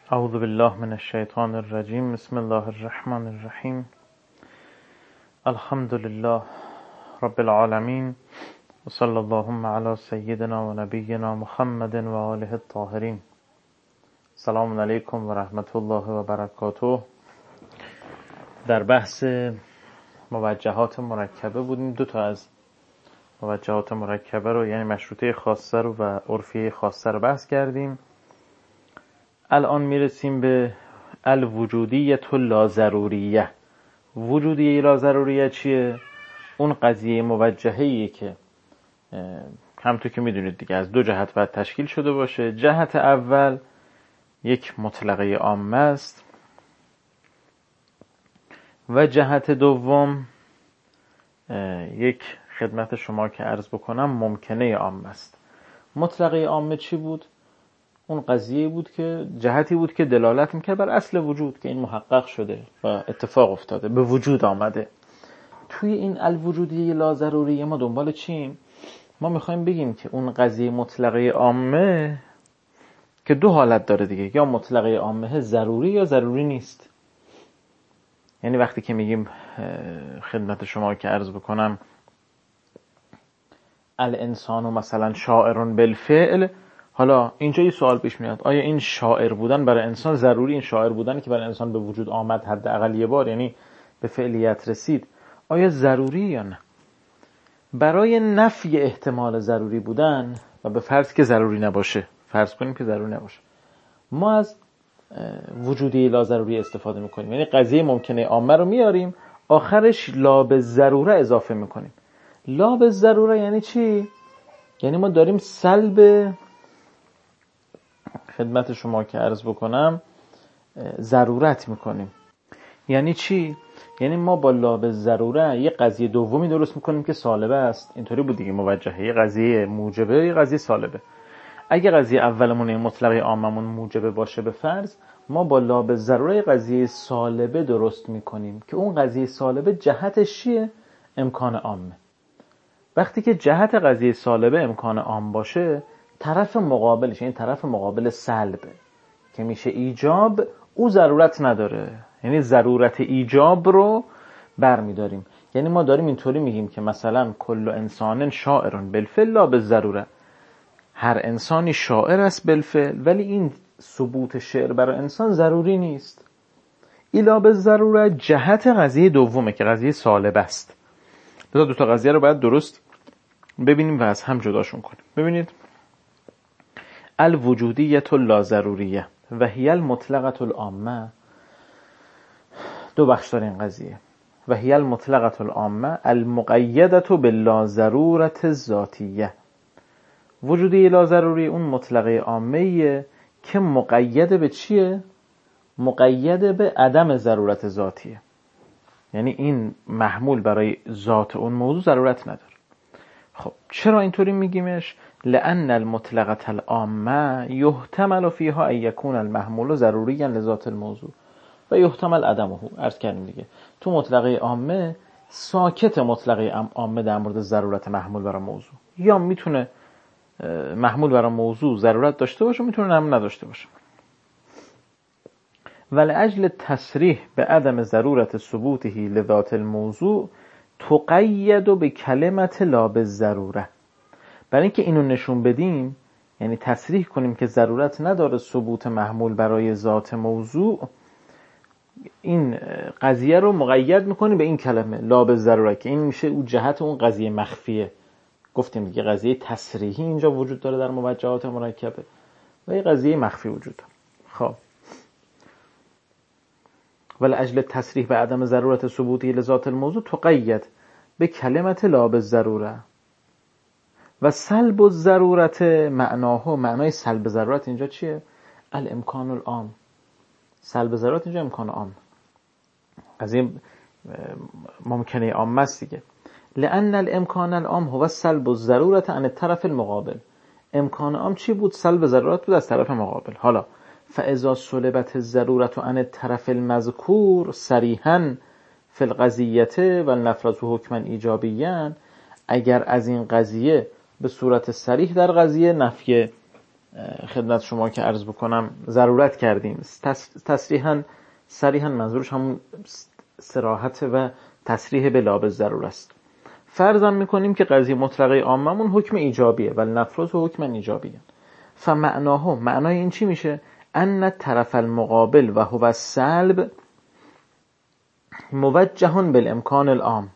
اعوذ بالله من الشیطان الرجیم. بسم الله الرحمن الرحیم. الحمد لله رب العالمین و صلی اللهم علی سیدنا و نبینا محمد و آله الطاهرین. سلام علیکم و رحمت الله و برکاته. در بحث موجهات مرکبه بودیم. دو تا از موجهات مرکبه رو، یعنی مشروطه خاصه رو و عرفیه خاصه رو بحث کردیم. الان میرسیم به الوجودیة اللازروریه. وجودیه لازروریه چیه؟ اون قضیه موجهه‌ایه که همونطور که میدونید دیگه از دو جهت باید تشکیل شده باشه. جهت اول یک مطلقه عامه است و جهت دوم یک خدمت شما که عرض بکنم ممکنه عامه است. مطلقه عامه چی بود؟ اون قضیه بود که جهتی بود که دلالت میکرد بر اصل وجود که این محقق شده و اتفاق افتاده، به وجود آمده. توی این الوجودیه لازروریه ما دنبال چیم؟ ما میخوایم بگیم که اون قضیه مطلقه عامه که دو حالت داره دیگه، یا مطلقه عامه ضروری یا ضروری نیست. یعنی وقتی که میگیم خدمت شما که عرض بکنم الانسان مثلا شاعر بالفعل، حالا اینجا یه سوال پیش میاد، آیا این شاعر بودن برای انسان ضروری، این شاعر بودن که برای انسان به وجود آمد حداقل یه بار، یعنی به فعلیت رسید، آیا ضروری یا نه؟ برای نفی احتمال ضروری بودن و به فرض که ضروری نباشه، فرض کنیم که ضروری نباشه، ما از وجودی لازروری استفاده میکنیم. یعنی قضیه ممکنه عامه رو میاریم، آخرش لا به ضروره اضافه میکنیم. لا به ضروره یعنی چی؟ یعنی ما داریم سلب خدمت شما که عرض بکنم ضرورت میکنیم. یعنی چی؟ یعنی ما با لا به ضروره یه قضیه دومی درست میکنیم که سالبه است. اینطوری بود دیگه موجهه، یه قضیه موجبه، یه قضیه سالبه. اگه قضیه اولمون مطلقه عاممون موجبه باشه به فرض، ما با لا به ضروره قضیه سالبه درست میکنیم که اون قضیه سالبه جهتش چیه؟ امکان عامه. وقتی که جهت قضیه سالبه امکان عام باشه، طرف مقابلش، یعنی طرف مقابل سلبه که میشه ایجاب، او ضرورت نداره. یعنی ضرورت ایجاب رو برمیداریم. یعنی ما داریم اینطوری میگیم که مثلا کل انسان شاعر بالفعل لا بالضروره، هر انسانی شاعر است بالفعل، ولی این ثبوت شعر برای انسان ضروری نیست. لا بالضروره جهت قضیه دومه که قضیه سالب است. دو تا قضیه رو باید درست ببینیم و از هم جداشون کنیم. ببینید، الوجودیة اللازروریه و هی المطلقة العامه، دو بخش داره این قضیه. و هی المطلقة العامه المقیدة باللازروره الذاتیه. وجودی لازروری اون مطلقه عامه‌ایه که مقید به چیه؟ مقید به عدم ضرورت ذاتیه. یعنی این محمول برای ذات اون موضوع ضرورت نداره. خب چرا اینطوری میگیمش؟ لأن المطلقة العامه یحتمل فیها ان یکون المحمول ضروریا لذات الموضوع و یحتمل عدمه. عرض کردیم دیگه تو مطلقه عامه ساکت مطلقه عامه در مورد ضرورت محمول برای موضوع، یا میتونه محمول برای موضوع ضرورت داشته باشه، میتونه هم نداشته باشه. ولأجل تصریح به عدم ضرورت ثبوته لذات الموضوع تقید به کلمت لا بالضروره. برای اینکه اینو نشون بدیم، یعنی تصریح کنیم که ضرورت نداره ثبوت محمول برای ذات موضوع، این قضیه رو مقید میکنیم به این کلمه لا بالضروره که این میشه اون جهت اون قضیه مخفیه. گفتیم دیگه قضیه تصریحی اینجا وجود داره در موجهات مرکبه و یه قضیه مخفی وجود داره. خب ولأجل تصریح به عدم ضرورت ثبوتی لذات الموضوع تقید به کلمت لا بالضروره و سلب الضرورت معناه. معنای سلب ضرورت اینجا چیه؟ الامکان العام. سلب ضرورت اینجا امکان عام، قضیه ممکنه عام است دیگه. لأن الامکان العام هو سلب الضرورت عن الطرف المقابل. امکان عام چی بود؟ سلب ضرورت بود از طرف مقابل. حالا فاذا سلبت الضرورت عن الطرف المذکور صریحا فی القضیه و نفرض حکما ایجابیا، اگر از این قضیه به صورت صریح در قضیه نفی خدمت شما که عرض بکنم ضرورت کردیم. صریحاً منظورش همون صراحت و تصریح به لا بالضروره است. فرضاً میکنیم که قضیه مطلقه عاممون حکم ایجابیه و نفرض حکم ایجابیه. فمعناه، معنای این چی میشه؟ ان طرف المقابل و هو السلب موجه بالامکان العام.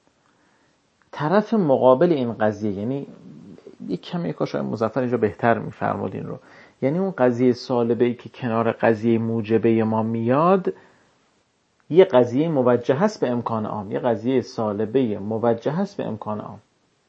طرف مقابل این قضیه، یعنی یک کمی کاش مظفر اینجا بهتر میفرمودین رو، یعنی اون قضیه سالبه‌ای که کنار قضیه موجبه ما میاد، یه قضیه موجه هست به امکان عام، یه قضیه سالبه موجه هست به امکان عام.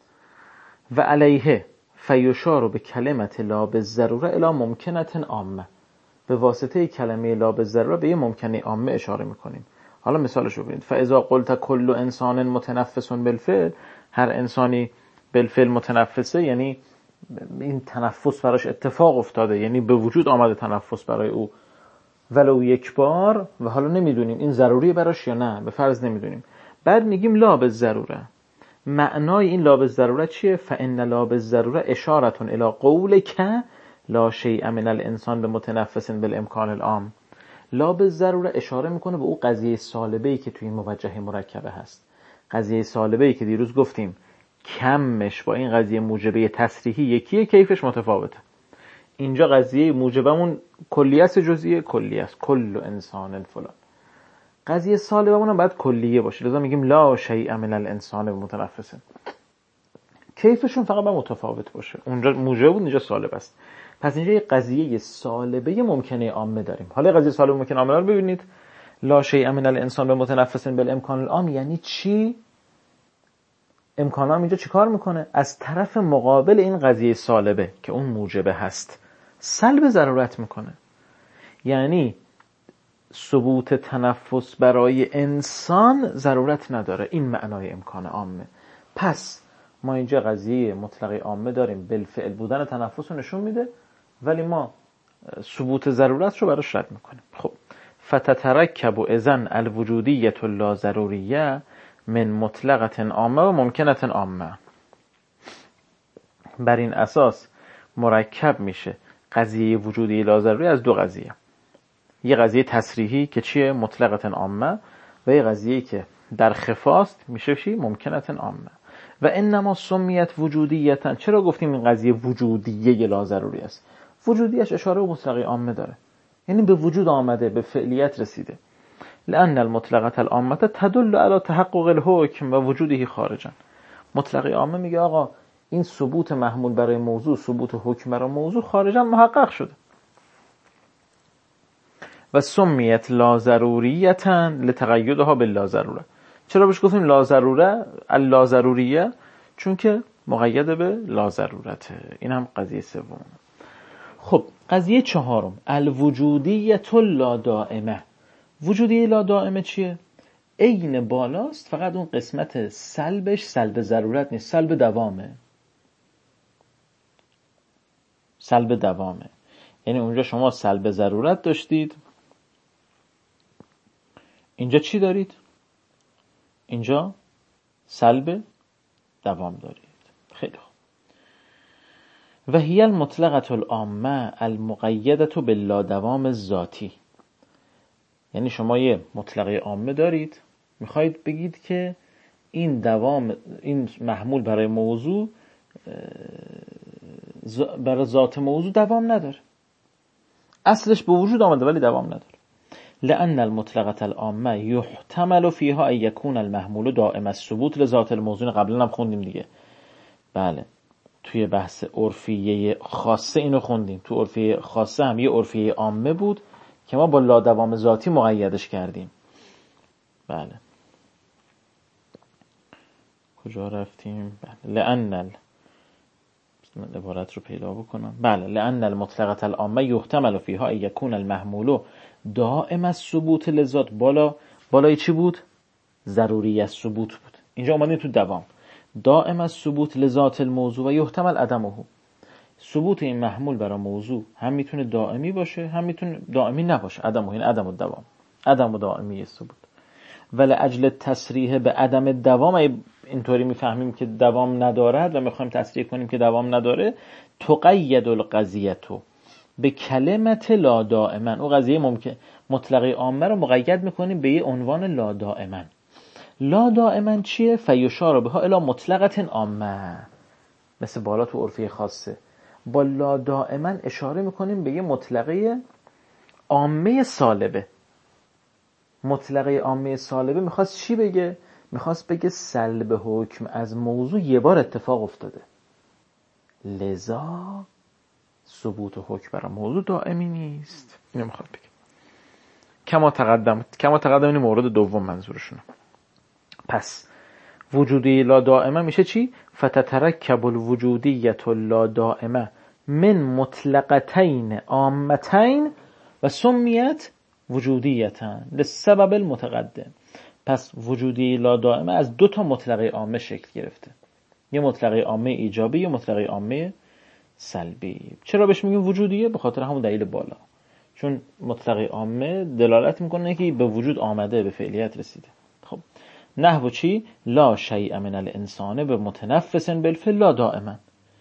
و علیه فیشار به کلمت لا بالضروره الی ممکنه عامه. به واسطه کلمه لا بالضروره به یه ممکنه عامه اشاره میکنیم. حالا مثالش رو ببینید. فاذا قلت کل انسان متنفس بالفعل، هر انسانی بالفعل متنفسه، یعنی این تنفس براش اتفاق افتاده، یعنی به وجود آمده تنفس برای او، ولو یک بار، و حالا نمیدونیم این ضروریه براش یا نه، به فرض نمیدونیم. بعد میگیم لا بالضروره. معنای این لا بالضروره چیه؟ فان لا بالضروره اشاره الی قولک لا شیء من الانسان بمتنفس بالامکان العام. لا بالضروره اشاره میکنه به اون قضیه سالبه‌ای که توی این موجه مرکبه هست. قضیه سالبه‌ای که دیروز گفتیم کمش با این قضیه موجبه تصریحی یکیه، کیفش متفاوته. اینجا قضیه موجبمون کلیه است، جزئیه کلیه است، کل انسان فلان. قضیه سالبمون هم باید کلیه باشه، لذا میگیم لا شیء من الانسان بمتنفس. کیفشون فقط باید متفاوت باشه. اونجا موجب بود، اینجا سالب است. پس اینجا یه قضیه سالبه ممکنه عامه داریم. حالا قضیه سالبه ممکنه عامه رو ببینید. لا شیء من الانسان بمتنفس بالامکان العام یعنی چی؟ امکان عام اینجا چیکار میکنه؟ از طرف مقابل این قضیه سالبه که اون موجبه هست سلب ضرورت میکنه. یعنی ثبوت تنفس برای انسان ضرورت نداره. این معنای امکان عامه. پس ما اینجا قضیه مطلقه عامه داریم، بالفعل بودن تنفس رو نشون میده، ولی ما ثبوت ضرورت رو براش رد میکنیم. خب فتترکب اذن الوجودیه لا ضروریه من مطلقه عامه و ممکنه عامه. بر این اساس مرکب میشه قضیه وجودی لا ضروری از دو قضیه. یه قضیه تصریحی که چیه؟ مطلقه عامه، و یه قضیه که در خفاست میشه چی؟ ممکنه عامه. و انما سمیت وجودیتا. چرا گفتیم این قضیه وجودیه لا ضروری است؟ وجودیش اشاره به مطلقه عامه داره، یعنی به وجود آمده، به فعلیت رسیده. لأن المطلقه العامه تدل على تحقق الحکم و وجوده خارجا. مطلقه عامه میگه آقا این ثبوت محمول برای موضوع، ثبوت حکم برای موضوع خارجا محقق شده. و سمیت لا ضروریتا لتقیدها باللا ضروره. چرا بهش گفتیم لا ضروره؟ اللا ضروریه، چون که مقید به لا ضرورته. این هم قضیه سوم. خب قضیه چهارم، الوجودیه لا دائمه. وجودیه لا دائمه چیه؟ عین بالاست، فقط اون قسمت سلبش سلب ضرورت نیست، سلب دوامه. سلب دوامه، یعنی اونجا شما سلب ضرورت داشتید، اینجا چی دارید؟ اینجا سلب دوام دارید. خیلی خوب. و هی المطلقه العامه المقیده باللا دوام ذاتی. یعنی شما یه مطلقه عامه دارید، میخواید بگید که این دوام، این محمول برای موضوع، برای ذات موضوع دوام نداره، اصلش به وجود آمده ولی دوام نداره. لأن المطلقه العامه يحتمل فيها ان يكون المحمول دائم الثبوت لذات الموضوع. قبلا هم خوندیم دیگه. بله، توی بحث عرفیه خاصه اینو خوندیم. تو عرفیه خاصه هم یه عرفیه عامه بود که ما با لا دوام ذاتی مقیدش کردیم. بله، کجا رفتیم؟ بله، لأن عبارت رو پیدا بکنم. بله، لأن المطلقه العامه يحتمل فيها ان يكون المحمول دائم الثبوت لذات. بالای چی بود؟ ضروری الثبوت بود. اینجا اومدیم تو دوام. دائم الثبوت لذات الموضوع و یحتمل عدمه. ثبوت این محمول برای موضوع هم میتونه دائمی باشه، هم میتونه دائمی نباشه. عدمه، این عدم الدوام، عدم دائمی ثبوت. ولأجل تصریح به عدم دوام، اینطوری میفهمیم که دوام ندارد و میخوایم تصریح کنیم که دوام نداره، تقید القضیه به کلمت لا دائما. او قضیه ممکن مطلقه عامه رو مقید میکنیم به یه عنوان لا دائما. لا دائما چیه؟ فیشار بها الی مطلقه عامه. مثل بالا تو عرفی خاصه، با لا دائما اشاره میکنیم به یه مطلقه عامه سالبه. مطلقه عامه سالبه میخواست چی بگه؟ میخواست بگه سلب حکم از موضوع یه بار اتفاق افتاده، لذا ثبوت حکم برای موضوع دائمی نیست. اینو میخواد بگه. کما تقدم این مورد دوم منظورشونه. پس وجودی لا دائمه میشه چی؟ فتترکب الوجودیت لا دائمه من مطلقتین عامتین و سمیت وجودیتن لسبب المتقدم. پس وجودی لا دائمه از دو تا مطلقه عامه شکل گرفته، یه مطلقه عامه ایجابی، یه مطلقه عامه سلبی. چرا بهش میگیم وجودیه؟ به خاطر همون دلیل بالا، چون مطلقه عامه دلالت میکنه که به وجود آمده، به فعلیت رسیده. خب نحو چی؟ لا شیء من الانسان به متنفس بالفعل لا دائما.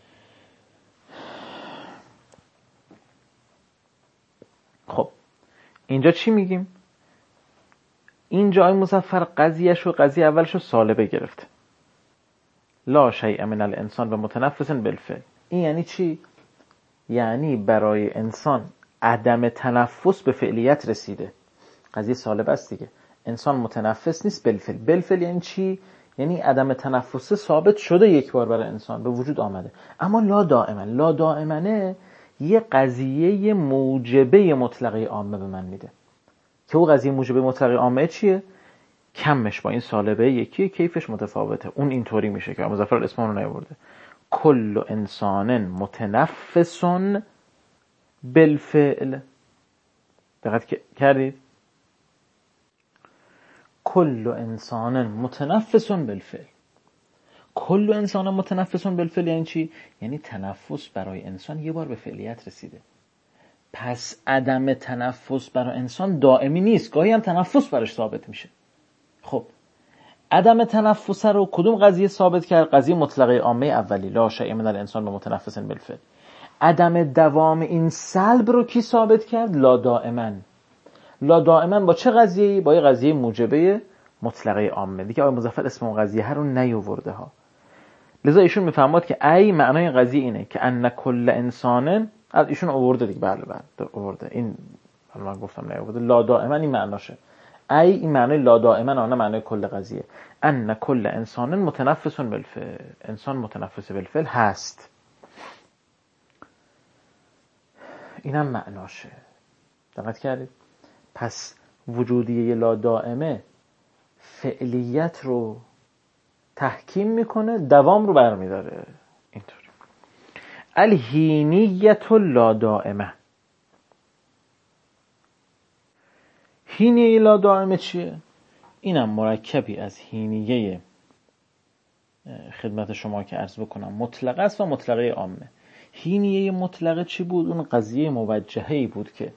خب اینجا چی میگیم؟ اینجا آقای مظفر قضیه اولشو سالبه گرفته، لا شیء من الانسان به متنفس بالفعل. این یعنی چی؟ یعنی برای انسان عدم تنفس به فعلیت رسیده. قضیه سالبه است دیگه. انسان متنفس نیست بالفعل. بالفعل یعنی چی؟ یعنی عدم تنفس ثابت شده یک بار برای انسان، به وجود آمده. اما لا دائمنه یه قضیه موجبه مطلقه عامه به من میده که او قضیه موجبه مطلقه عامه چیه؟ کمش با این سالبه یکیه، کیفش متفاوته. اون اینطوری میشه که مظفر اسم رو نیاورده، کل انسان متنفس بالفعل. دقت کردید؟ کل انسان متنفس بالفعل. کل انسان متنفس بالفعل یعنی چی؟ یعنی تنفس برای انسان یه بار به فعلیت رسیده. پس عدم تنفس برای انسان دائمی نیست، گاهی هم تنفس براش ثابت میشه. خب عدم تنفس رو کدوم قضیه ثابت کرد؟ قضیه مطلقه عامه اولی، لا شیء من الانسان به متنفس بالفعل. عدم دوام این سلب رو کی ثابت کرد؟ لا دائما. لا دائما با چه قضیه‌ای؟ با یه قضیه موجبه مطلقه عامه. دیگه آقای مظفر اسم اون قضیه رو نیاورده ها. لذا ایشون میفهماد که ای معنای این قضیه اینه که ان کل انسان، از ایشون آورده دیگه. بله آورده. این من گفتم نیاورده. لا دائما این معناشه. ای این معنای لا دائما، نه معنای کل قضیه. ان کل انسان متنفس بالفعل. انسان متنفس بالفعل هست. اینم معناشه. دقت کردید؟ پس وجودیه لا دائمه فعلیت رو تحکیم میکنه، دوام رو برمیداره. اینطوری. الحینیت لا دائمه. حینیه لا دائمه چیه؟ اینم مرکبی از حینیه خدمت شما که عرض بکنم مطلقه است و مطلقه عامه. حینیه مطلقه چی بود؟ اون قضیه موجهه‌ای بود که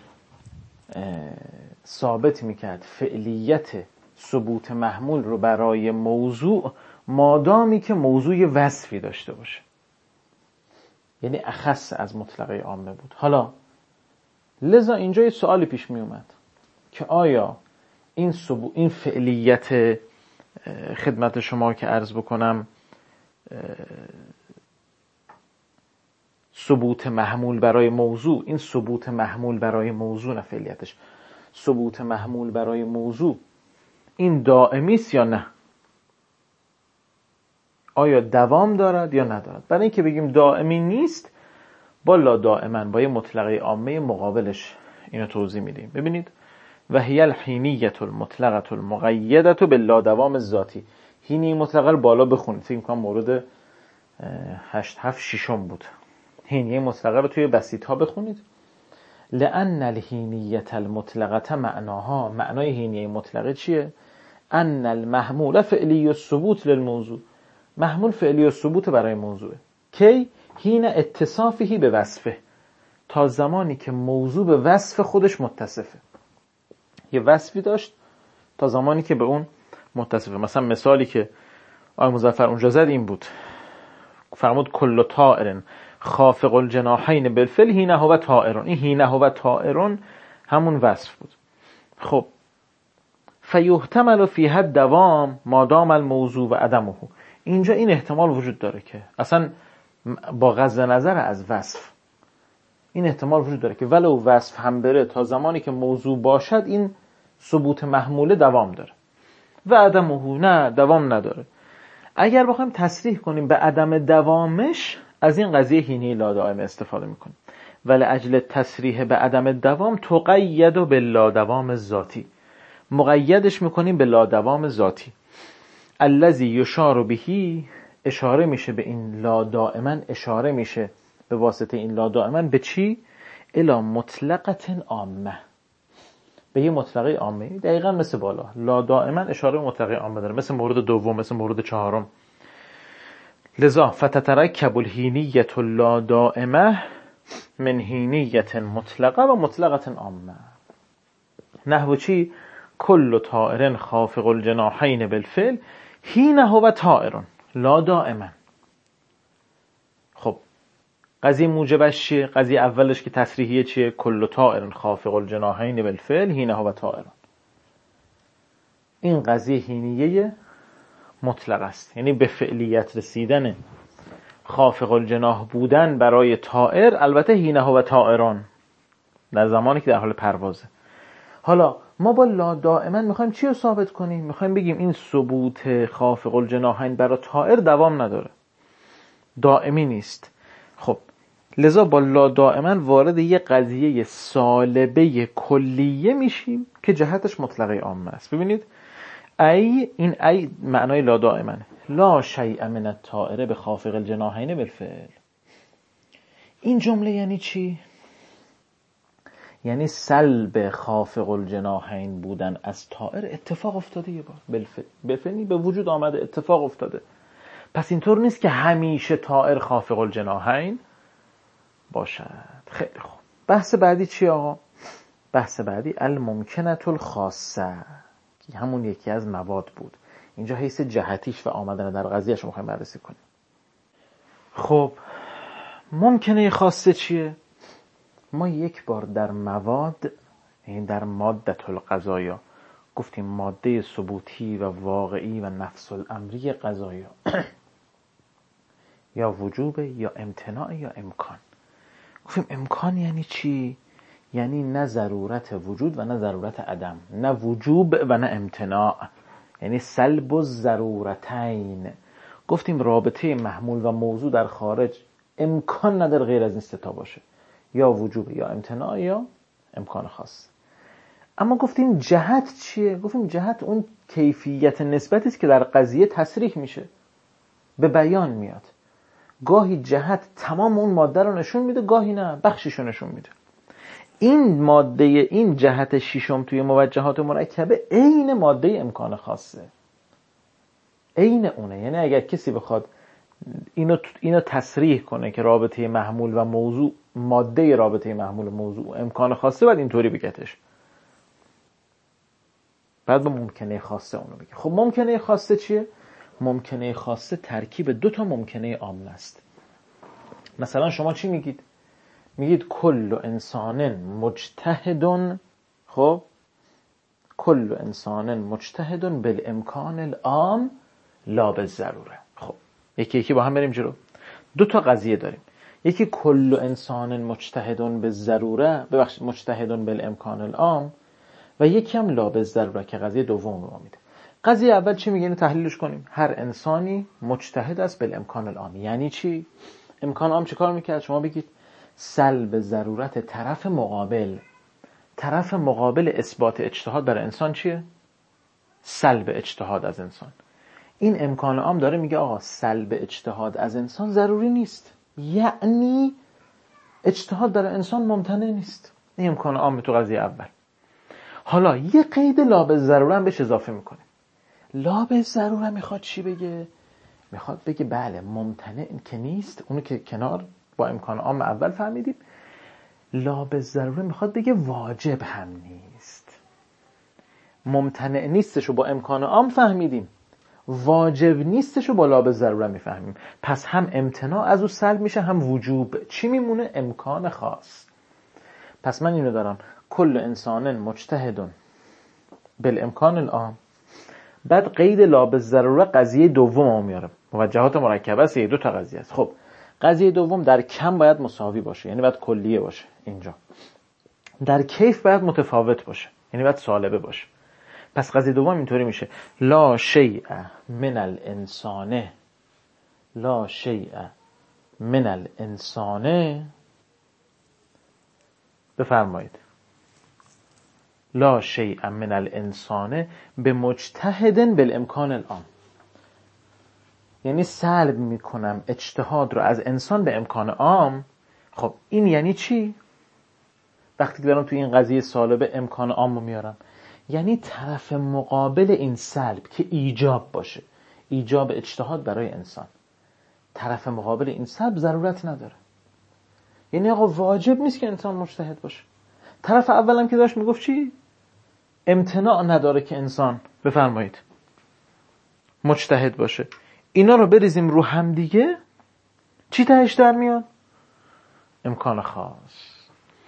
ثابت میکرد فعلیت ثبوت محمول رو برای موضوع مادامی که موضوع وصفی داشته باشه، یعنی اخص از مطلقه عامه بود. حالا لذا اینجا یه سوالی پیش می اومد که آیا این فعلیت خدمت شما که عرض بکنم ثبوت محمول برای موضوع، این ثبوت محمول برای موضوع، نه فعلیتش، ثبوت محمول برای موضوع، این دائمی است یا نه؟ آیا دوام دارد یا ندارد؟ برای اینکه بگیم دائمی نیست، با لا دائما، با یه مطلقه عامه مقابلش اینو توضیح میدیم. ببینید، و هی الحینیت المطلقه المقیده باللا دوام ذاتی. حینی مطلقه رو بالا بخونید، فکر می‌کنم مورد 8 7 6 بود. حینیه مطلقه رو توی بسیط ها بخونید. لأن الحینیت المطلقه معناها، معنای حینیه مطلقه چیه؟ ان المحمول فعلی الثبوت للموضوع. محمول فعلی الثبوت برای موضوعه. کی؟ حین اتصافه به وصفه. تا زمانی که موضوع به وصف خودش متصفه. یه وصفی داشت، تا زمانی که به اون متصفه. مثلا مثالی که آقای مظفر اونجا زد این بود، فرمود کل طائر خافق الجناحین بالفعل حینه هو طائر. این حینه هو طائر همون وصف بود. خب فیحتمل فیها الدوام ما دام الموضوع و عدمه. اینجا این احتمال وجود داره که اصلا با غض نظر از وصف این احتمال وجود داره که ولو وصف هم بره تا زمانی که موضوع باشد این ثبوت محموله دوام داره و عدمه نه دوام نداره. اگر بخوایم تصریح کنیم به عدم دوامش از این قضیه حینه لا دائم استفاده میکنیم. ولی اجل تصریح به عدم دوام تقید باللا دوام ذاتی، مقیدش میکنیم به لا دوام ذاتی. الذی یشار بهی، اشاره میشه به این لا دائما، اشاره میشه به واسطه این لا دائما به چی؟ الی مطلقه عامه، به یه مطلقه عامه. دقیقاً مثل بالا لا دائما اشاره به مطلقه عامه داره، مثل مورد دوم، مثل مورد چهارم. لذا فتترکب الحینیة لا دائمه من حینیة مطلقه و مطلقه عامه. نحو چی؟ کل طائر خافق الجناحین بالفعل حین هو طائر لا دائما. خب قضیه موجبش چیه؟ قضیه اولش که تصریحیه چیه؟ کل طائر خافق الجناحین بالفعل حین هو طائر. این قضیه حینیه مطلق است، یعنی به فعلیت رسیدن خافق الجناح بودن برای طائر، البته حین هو طائران، در زمانی که در حال پروازه. حالا ما با لا دائما میخوایم چی رو ثابت کنیم؟ میخوایم بگیم این ثبوت خافق الجناحین برای طائر دوام نداره، دائمی نیست. خب لذا با لا دائما وارد یه قضیه سالبه کلیه میشیم که جهتش مطلقه عامه است. ببینید این ای معنای لا دائما، لا شیء من الطائر به خافق الجناحین بالفعل. این جمله یعنی چی؟ یعنی سلب خافق الجناحین بودن از طائر اتفاق افتاده یه بار بالفعل به وجود آمده، اتفاق افتاده. پس اینطور نیست که همیشه طائر خافق الجناحین باشد. خیلی خوب. بحث بعدی چی آقا؟ بحث بعدی الممکنة الخاصه، که همون یکی از مواد بود. اینجا حیث جهتیش و آمدن در قضیهش رو میخوایم بررسی کنیم. خب ممکنه خاصه چیه؟ ما یک بار در مواد، یعنی در مادة القضایا گفتیم ماده ثبوتی و واقعی و نفس الامری قضایا یا وجوب یا امتناع یا امکان. گفتیم امکان یعنی چی؟ یعنی نه ضرورت وجود و نه ضرورت عدم، نه وجوب و نه امتناع، یعنی سلب الضرورتین. گفتیم رابطه محمول و موضوع در خارج امکان نداره غیر از این سه تا باشه، یا وجوب یا امتناع یا امکان خاص. اما گفتیم جهت چیه؟ گفتیم جهت اون کیفیت نسبتی است که در قضیه تصریح میشه، به بیان میاد. گاهی جهت تمام اون ماده رو نشون میده، گاهی نه بخشش رو نشون میده. این ماده، این جهت ششم توی موجهات مرکبه عین ماده امکان خاصه، عین اونه. یعنی اگر کسی بخواد اینو تصریح کنه که رابطه محمول و موضوع، ماده رابطه محمول و موضوع امکان خاصه، باید اینطوری بگتش، بعد به ممکنه خاصه اونو بگه. خب ممکنه خاصه چیه؟ ممکنه خاصه ترکیب دو تا ممکنه عامه است. مثلا شما چی میگید؟ میگید کل انسان مجتهد، خب کل انسان مجتهد بالامکان العام لا بالضروره. خب یکی یکی با هم بریم جلو. دو تا قضیه داریم، یکی کل انسان مجتهد بالضروره، ببخشید مجتهد بالامکان العام، و یکی هم لا بالضروره که قضیه دوم رو میده. قضیه اول چی میگه؟ اینو تحلیلش کنیم. هر انسانی مجتهد است بالامکان العام. یعنی چی؟ امکان عام چه کار میکرد؟ شما بگید سلب ضرورت طرف مقابل. طرف مقابل اثبات اجتهاد برای انسان چیه؟ سلب اجتهاد از انسان. این امکان عام داره میگه آقا سلب اجتهاد از انسان ضروری نیست، یعنی اجتهاد برای انسان ممتنع نیست. این امکان عام تو قضیه اول. حالا یه قید لا بالضروره هم بهش اضافه میکنه. لا بالضروره میخواد چی بگه؟ میخواد بگه بله ممتنع که نیست، اونو که کنار با امکان عام اول فهمیدیم. لا بالضروره میخواد بگه واجب هم نیست. ممتنع نیستشو با امکان عام فهمیدیم، واجب نیستشو با لا بالضروره میفهمیم. پس هم امتناع از او سلب میشه، هم وجوب. چی میمونه؟ امکان خاص. پس من اینو دارم کل انسان مجتهد بالامکان العام، بعد قید لا بالضروره قضیه دوم میارم. موجهات مرکبه است، دو تا قضیه است. خب قضیه دوم در کم باید مساوی باشه، یعنی باید کلیه باشه. اینجا در کیف باید متفاوت باشه، یعنی باید سالبه باشه. پس قضیه دوم اینطوری میشه لا شیء من الانسان، لا شیء من الانسان، بفرمایید لا شیء من الانسان بمجتهد بالامکان العام. یعنی سلب میکنم اجتهاد رو از انسان به امکان عام. خب این یعنی چی؟ وقتی که دارم توی این قضیه سالبه امکان عام رو میارم، یعنی طرف مقابل این سلب که ایجاب باشه، ایجاب اجتهاد برای انسان، طرف مقابل این سلب ضرورت نداره. یعنی آقا واجب نیست که انسان مجتهد باشه. طرف اولم که داشت میگفت چی؟ امتناع نداره که انسان، بفرمایید، مجتهد باشه. اینا رو بریزیم رو هم دیگه، چی تهش در میاد؟ امکان خاص.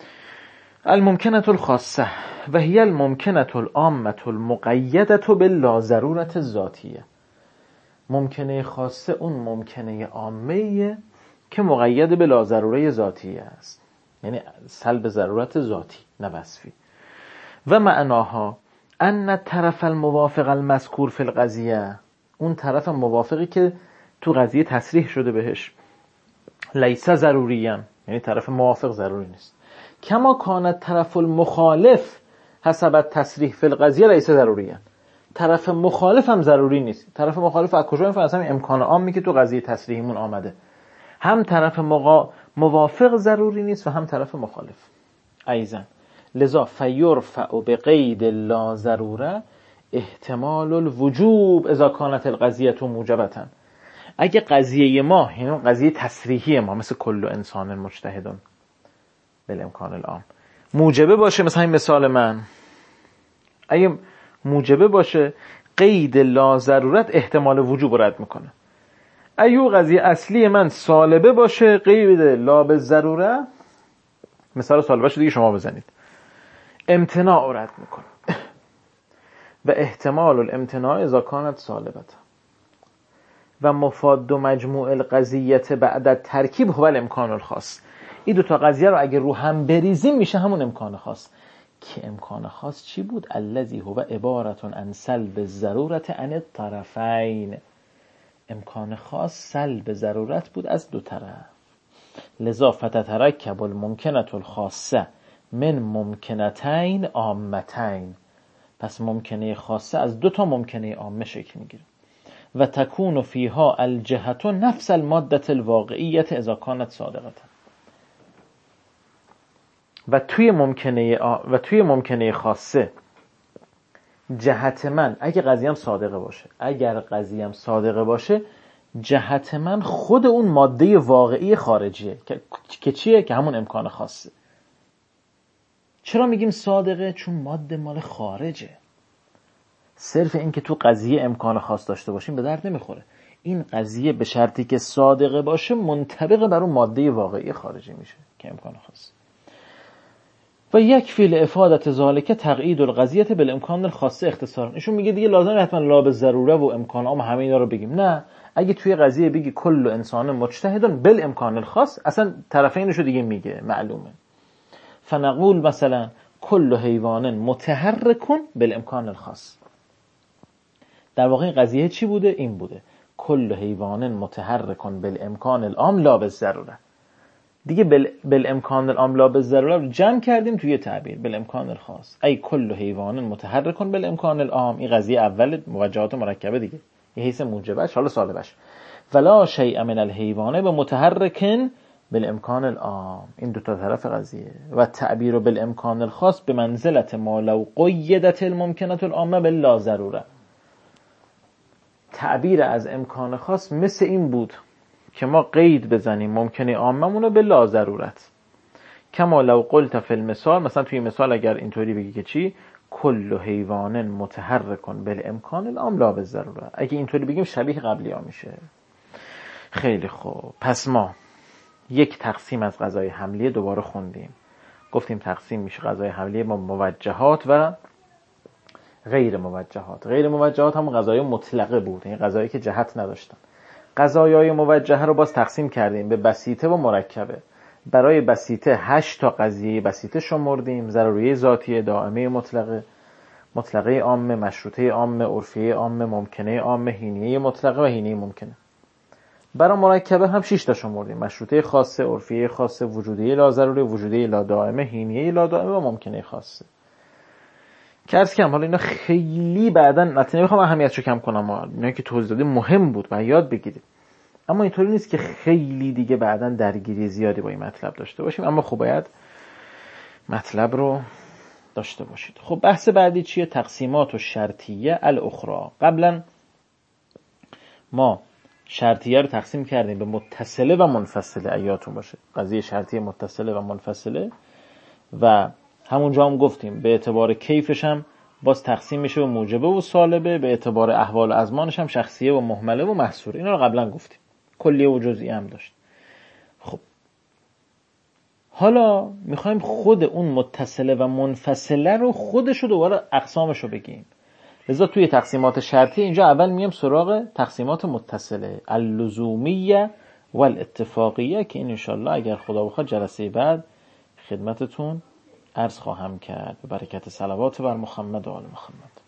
الممکنة الخاصه و هی الممکنة العامة المقیدة باللا ضرورت ذاتیه. ممکنه خاصه اون ممکنه عامه که مقید به لا ضروره ذاتیه است، یعنی سلب ضرورت ذاتی نه وصفی. و معناها ان طرف الموافق المذکور فی القضیه، اون طرف موافقی که تو قضیه تصریح شده بهش، لیس ضروریان، یعنی طرف موافق ضروری نیست. کما کانت طرف المخالف حسب تصریح فی القضیه لیس ضروریان، طرف مخالف هم ضروری نیست. طرف مخالف از کجا میفهمیم؟ اصلا امکان عامی که تو قضیه تصریحمون آمده. هم طرف موافق ضروری نیست و هم طرف مخالف. ایضا لذا فیرفع بقید لا ضروره احتمال الوجوب اذا کانت القضیه موجبتا. اگه قضیه ما، یعنی قضیه تصریحی ما، مثل کل انسان مجتهد بالامکان العام، موجبه باشه، مثلا این مثال من اگه موجبه باشه، قید لا ضرورت احتمال وجوب رد میکنه. اگه قضیه اصلی من سالبه باشه، قید لا بالضروره، مثال سالبه شو دیگه شما بزنید، امتناع رد میکنه. و احتمال الامتناع اذا کانت سالبت و مفاد مجموع القضیت بعد ترکیب هو الامکان الخاص. این دو تا قضیه رو اگه رو هم بریزیم میشه همون امکان خاص. که امکان خاص چی بود؟ الذی هو عبارة عن سلب الضرورة عن الطرفین. امکان خاص سلب ضرورت بود از دو طرف. لذا فتترکب الممکنة الخاصه من ممکنتین عامتین. پس ممکنه خاصه از دو تا ممکنه عامه شکل میگیره. و تکون فیها الجهت نفس الماده الواقعیت اذا کانت صادقه. و توی ممکنه خاصه جهت من، اگه قضیه‌ام صادقه باشه، جهت من خود اون ماده واقعی خارجیه که چیه؟ که همون امکان خاصه. چرا میگیم صادقه؟ چون ماده مال خارجه. صرف این که تو قضیه امکان خاص داشته باشیم به درد نمیخوره. این قضیه به شرطی که صادقه باشه منطبق بر اون ماده واقعی خارجی میشه که امکان خاص. و یک فعل افادت ذالک تقیید القضیه بالامکان الخاصه اختصارا. ایشون میگه دیگه لازم نیست حتما لا بالضروره و امکان عام همه اینا رو بگیم. نه، اگه توی قضیه بگی کل انسان مجتهد بالامکان الخاص، اصلا طرفینشو دیگه میگه، معلومه. فنقول مثلا کل حیوان متحرک بالامکان الخاص. در واقع این قضیه چی بوده؟ این بوده کل حیوان متحرک بالامکان العام لا بالضروره. دیگه بالامکان العام لا بالضروره رو جمع کردیم توی تعبیر بالامکان الخاص. ای کل حیوان متحرک بالامکان العام. این قضیه اول موجهات مرکبه دیگه، یه حیث موجبش، حالا سالبش. ولا شیء من الحیوان بمتحرک بالامکان العام. این دو تا طرف قضیه. و تعبیر بالامکان الخاص به منزلت ما لو قیدت الممکنه العامه باللا ضروره. تعبیر از امکان خاص مثل این بود که ما قید بزنیم ممکنه عاممون رو به لا ضرورت. کما لو قلت فی المثال، مثلا توی مثال اگر اینطوری بگی که چی؟ کل حیوان متحرک بالامکان العام لا بالضروره. اگه اینطوری بگیم شبیه قبلی ها میشه. خیلی خوب، پس ما یک تقسیم از غذای حملیه دوباره خوندیم. گفتیم تقسیم میشه غذای حملیه با موجهات و غیر موجهات. غیر موجهات هم غذای مطلقه بود، این غذایی که جهت نداشتن. غذایای موجهه رو باز تقسیم کردیم به بسیطه و مرکبه. برای بسیطه 8 تا قضیه بسیطه شمردیم: ضروریه ذاتیه، دائمه مطلقه، مطلقه عامه، مشروطه عامه، عرفیه عامه، ممکنه عامه، هینیه مطلقه و هینیه ممکنه. برای مرکبه هم 6 تا شمردیم: مشروطه خاصه، عرفیه خاصه، وجودیه لا ضروری، وجودیه لا دائمه، هینیه لا دائمه و ممکنه خاصه. کارس کم حالا اینا خیلی بعداً نمیخوام اهمیتشو کم کنم، اینا که توضیح دادیم مهم بود و یاد بگیرید، اما اینطوری نیست که خیلی دیگه بعداً درگیری زیادی با این مطلب داشته باشیم، اما خب باید مطلب رو داشته باشید. خب بحث بعدی چیه؟ تقسیمات و شرطیه الاخرى. قبلا ما شرطیه رو تقسیم کردیم به متصله و منفصله، ایاتون باشه قضیه شرطیه متصله و منفصله، و همونجا هم گفتیم به اعتبار کیفش هم باز تقسیم میشه به موجبه و سالبه، به اعتبار احوال و ازمانش هم شخصیه و مهمله و محصوره. اینا رو قبلا گفتیم، کلیه و جزئی هم داشت. خب حالا میخوایم خود اون متصله و منفصله رو خودشو دوباره اقسامشو بگیم. لذا توی تقسیمات شرطی اینجا اول میام سراغ تقسیمات متصله، اللزومیه و الاتفاقیه، که این انشالله اگر خدا بخواد جلسه بعد خدمتتون عرض خواهم کرد به برکت صلوات بر محمد و آل محمد.